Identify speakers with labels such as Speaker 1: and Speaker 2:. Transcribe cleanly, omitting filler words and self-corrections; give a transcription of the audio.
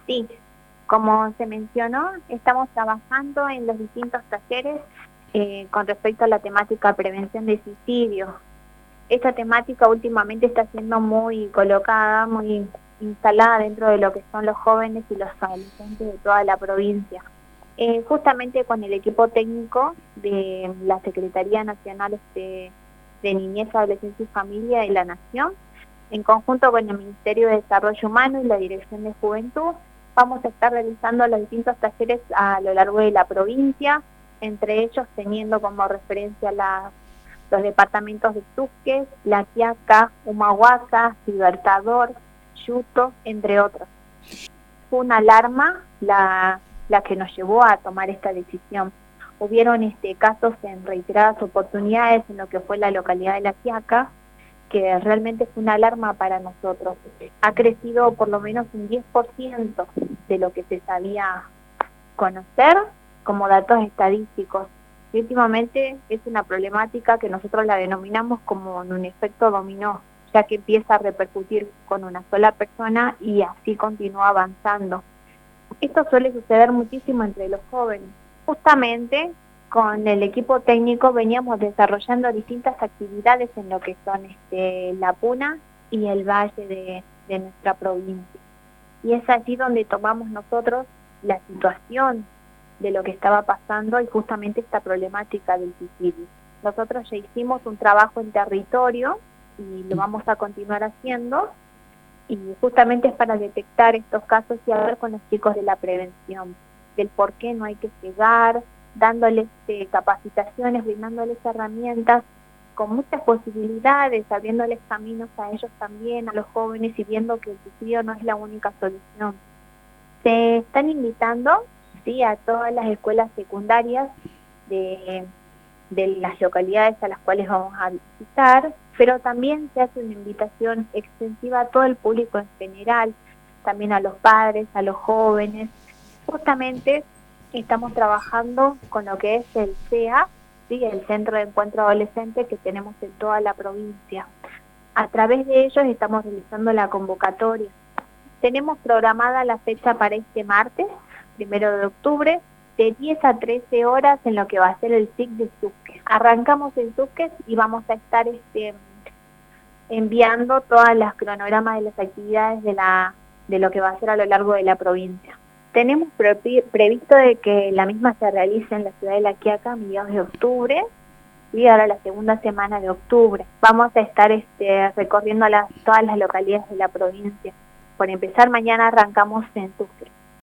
Speaker 1: Sí, como se mencionó, estamos trabajando en los distintos talleres con respecto a la temática prevención de suicidio. Esta temática últimamente está siendo muy colocada, muy instalada dentro de lo que son los jóvenes y los adolescentes de toda la provincia. Justamente con el equipo técnico de la Secretaría Nacional de Niñez, Adolescencia y Familia de la Nación, en conjunto con el Ministerio de Desarrollo Humano y la Dirección de Juventud, vamos a estar realizando los distintos talleres a lo largo de la provincia, entre ellos teniendo como referencia los departamentos de Sucre, La Quiaca, Humahuaca, Libertador, Yuto, entre otros. Fue una alarma la que nos llevó a tomar esta decisión. Hubieron casos en reiteradas oportunidades en lo que fue la localidad de La Quiaca, que realmente fue una alarma para nosotros. Ha crecido por lo menos un 10% de lo que se sabía conocer como datos estadísticos. Y últimamente es una problemática que nosotros la denominamos como un efecto dominó, ya que empieza a repercutir con una sola persona y así continúa avanzando. Esto suele suceder muchísimo entre los jóvenes. Justamente con el equipo técnico veníamos desarrollando distintas actividades en lo que son la Puna y el valle de nuestra provincia. Y es allí donde tomamos nosotros la situación de lo que estaba pasando y justamente esta problemática del suicidio. Nosotros ya hicimos un trabajo en territorio y lo vamos a continuar haciendo, y justamente es para detectar estos casos y hablar con los chicos de la prevención, del por qué no hay que cegar, dándoles capacitaciones, brindándoles herramientas con muchas posibilidades, abriéndoles caminos a ellos también, a los jóvenes, y viendo que el suicidio no es la única solución. Se están invitando, sí, a todas las escuelas secundarias de las localidades a las cuales vamos a visitar, pero también se hace una invitación extensiva a todo el público en general, también a los padres, a los jóvenes. Justamente estamos trabajando con lo que es el CEA, ¿sí?, el Centro de Encuentro Adolescente que tenemos en toda la provincia. A través de ellos estamos realizando la convocatoria. Tenemos programada la fecha para este martes, 1 de octubre, de 10 a 13 horas en lo que va a ser el SIC de Sucre. Arrancamos en Sucre y vamos a estar enviando todas las cronogramas de las actividades de lo que va a ser a lo largo de la provincia. Tenemos previsto de que la misma se realice en la ciudad de La Quiaca a mediados de octubre, y ahora la segunda semana de octubre. Vamos a estar recorriendo todas las localidades de la provincia. Por empezar, mañana arrancamos en Sucre.